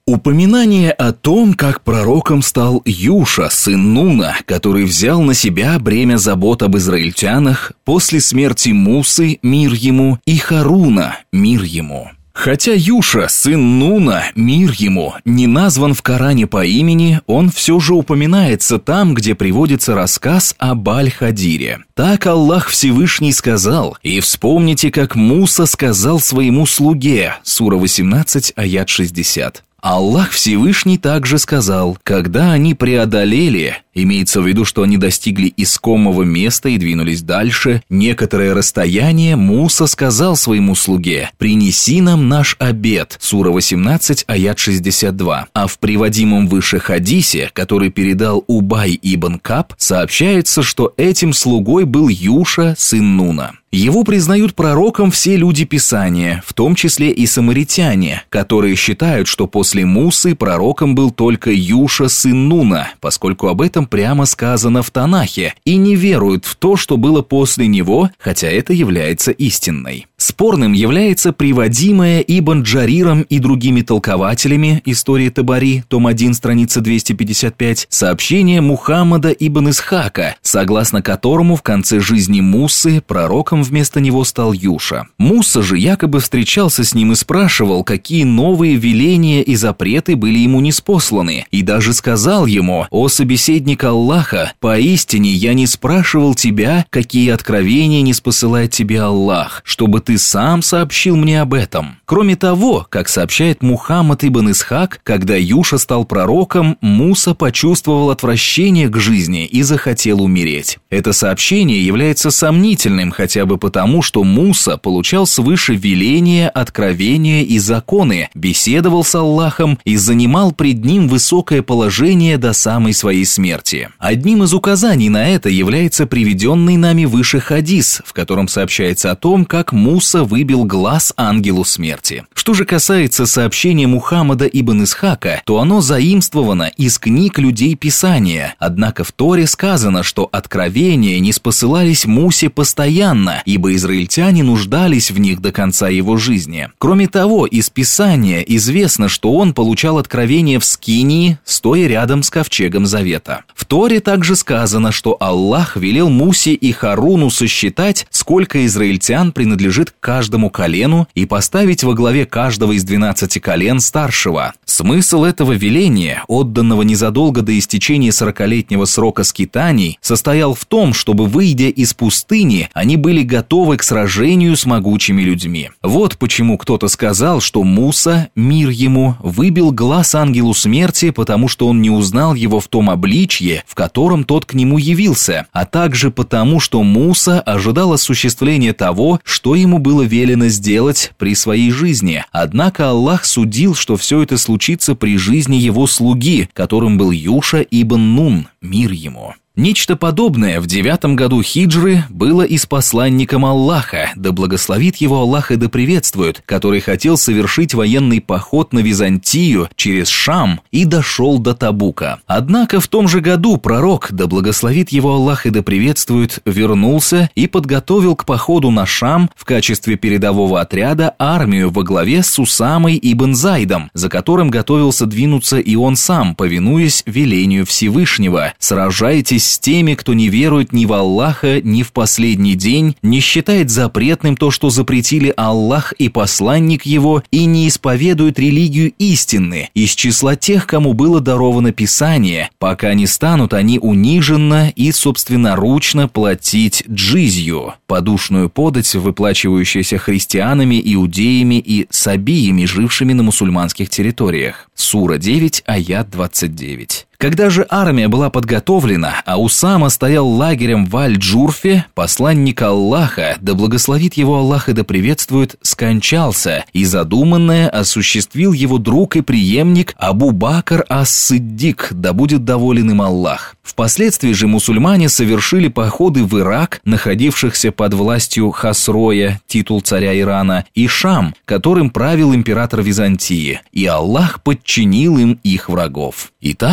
Упоминание о том, как пророком стал Юша, сын Нуна, который взял на себя бремя забот об израильтянах после смерти Мусы, мир ему, и Харуна, мир ему. Хотя Юша, сын Нуна, мир ему, не назван в Коране по имени, он все же упоминается там, где приводится рассказ об Аль-Хадире. Так Аллах Всевышний сказал: «И вспомните, как Муса сказал своему слуге». Сура 18, аят 60. Аллах Всевышний также сказал: когда они преодолели, имеется в виду, что они достигли искомого места и двинулись дальше, некоторое расстояние, Муса сказал своему слуге: «Принеси нам наш обед». Сура 18, аят 62. А в приводимом выше хадисе, который передал Убай ибн Каб, сообщается, что этим слугой был Юша, сын Нуна. Его признают пророком все люди Писания, в том числе и самаритяне, которые считают, что после Мусы пророком был только Юша, сын Нуна, поскольку об этом прямо сказано в Танахе, и не веруют в то, что было после него, хотя это является истинной. Спорным является приводимое Ибн Джариром и другими толкователями истории Табари, том 1, страница 255, сообщение Мухаммада ибн Исхака, согласно которому в конце жизни Мусы пророком вместо него стал Юша. Муса же якобы встречался с ним и спрашивал, какие новые веления и запреты были ему ниспосланы, и даже сказал ему: «О собеседник Аллаха, поистине я не спрашивал тебя, какие откровения ниспосылает тебе Аллах, чтобы ты сам сообщил мне об этом». Кроме того, как сообщает Мухаммад ибн Исхак, когда Юша стал пророком, Муса почувствовал отвращение к жизни и захотел умереть. Это сообщение является сомнительным хотя бы потому, что Муса получал свыше веления, откровения и законы, беседовал с Аллахом и занимал пред ним высокое положение до самой своей смерти. Одним из указаний на это является приведенный нами выше хадис, в котором сообщается о том, как Муса выбил глаз ангелу смерти. Что же касается сообщения Мухаммада ибн Исхака, то оно заимствовано из книг людей Писания, однако в Торе сказано, что откровения ниспосылались Мусе постоянно, ибо израильтяне нуждались в них до конца его жизни. Кроме того, из Писания известно, что он получал откровения в Скинии, стоя рядом с ковчегом Завета. В Торе также сказано, что Аллах велел Мусе и Харуну сосчитать, сколько израильтян принадлежит к каждому колену, и поставить во главе каждого из 12 колен старшего. Смысл этого веления, отданного незадолго до истечения 40-летнего срока скитаний, состоял в том, чтобы, выйдя из пустыни, они были готовы к сражению с могучими людьми. Вот почему кто-то сказал, что Муса, мир ему, выбил глаз ангелу смерти, потому что он не узнал его в том обличье, в котором тот к нему явился, а также потому, что Муса ожидал осуществления того, что ему было велено сделать при своей жизни. Однако Аллах судил, что все это случится при жизни его слуги, которым был Юша ибн Нун, мир ему. Нечто подобное в 9 году хиджры было и с посланником Аллаха, да благословит его Аллах и да приветствует, который хотел совершить военный поход на Византию через Шам и дошел до Табука. Однако в том же году пророк, да благословит его Аллах и да приветствует, вернулся и подготовил к походу на Шам в качестве передового отряда армию во главе с Усамой ибн Зайдом, за которым готовился двинуться и он сам, повинуясь велению Всевышнего: «Сражайтесь с теми, кто не верует ни в Аллаха, ни в последний день, не считает запретным то, что запретили Аллах и посланник его, и не исповедует религию истины, из числа тех, кому было даровано Писание, пока не станут они униженно и собственноручно платить джизью, подушную подать, выплачивающуюся христианами, иудеями и сабиями, жившими на мусульманских территориях». Сура 9, аят 29. Когда же армия была подготовлена, а Усама стоял лагерем в Аль-Джурфе, посланник Аллаха, да благословит его Аллах и да приветствует, скончался, и задуманное осуществил его друг и преемник Абу Бакр ас-Сиддик, да будет доволен им Аллах. Впоследствии же мусульмане совершили походы в Ирак, находившихся под властью Хасроя, титул царя Ирана, и Шам, которым правил император Византии, и Аллах подчинил им их врагов. Итак,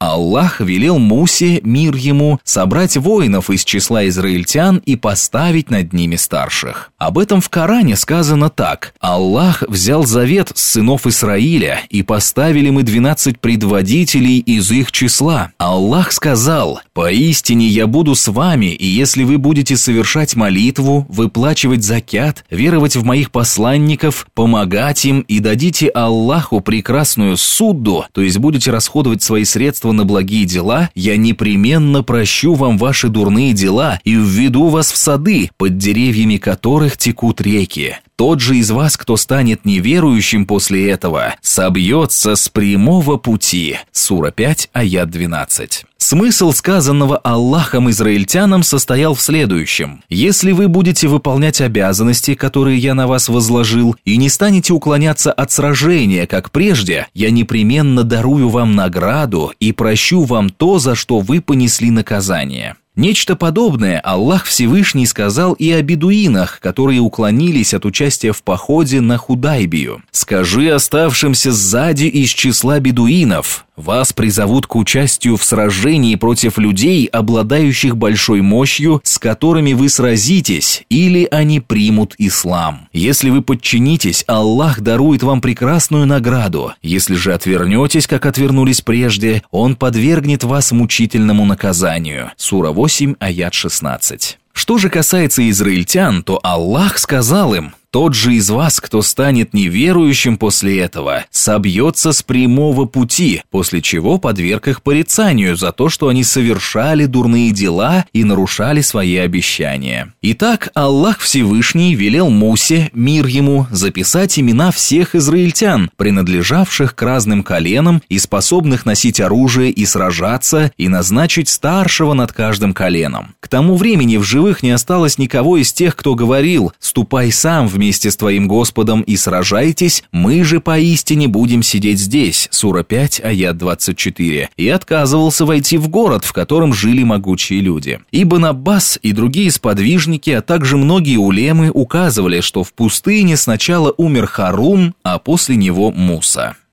Аллах велел Мусе, мир ему, собрать воинов из числа израильтян и поставить над ними старших. Об этом в Коране сказано так: «Аллах взял завет с сынов Исраиля, и поставили мы 12 предводителей из их числа. Аллах сказал: поистине я буду с вами, и если вы будете совершать молитву, выплачивать закят, веровать в моих посланников, помогать им и дадите Аллаху прекрасную судду, то есть будете расходовать свои средства на благие дела, я непременно прощу вам ваши дурные дела и введу вас в сады, под деревьями которых текут реки. Тот же из вас, кто станет неверующим после этого, собьется с прямого пути». Сура 5, аят 12. Смысл сказанного Аллахом израильтянам состоял в следующем: если вы будете выполнять обязанности, которые я на вас возложил, и не станете уклоняться от сражения, как прежде, я непременно дарую вам награду и прощу вам то, за что вы понесли наказание. Нечто подобное Аллах Всевышний сказал и о бедуинах, которые уклонились от участия в походе на Худайбию. «Скажи оставшимся сзади из числа бедуинов: вас призовут к участию в сражении против людей, обладающих большой мощью, с которыми вы сразитесь, или они примут ислам. Если вы подчинитесь, Аллах дарует вам прекрасную награду. Если же отвернетесь, как отвернулись прежде, Он подвергнет вас мучительному наказанию». Сура 8, аят 16. Что же касается израильтян, то Аллах сказал им: «Тот же из вас, кто станет неверующим после этого, собьется с прямого пути», после чего подверг их порицанию за то, что они совершали дурные дела и нарушали свои обещания. Итак, Аллах Всевышний велел Мусе, мир ему, записать имена всех израильтян, принадлежавших к разным коленам и способных носить оружие и сражаться, и назначить старшего над каждым коленом. К тому времени в живых не осталось никого из тех, кто говорил: «Ступай сам вместе с твоим Господом и сражайтесь, мы же поистине будем сидеть здесь», сура 5, аят 24, и отказывался войти в город, в котором жили могучие люди. Ибн Аббас и другие сподвижники, а также многие улемы указывали, что в пустыне сначала умер Харун, а после него Муса.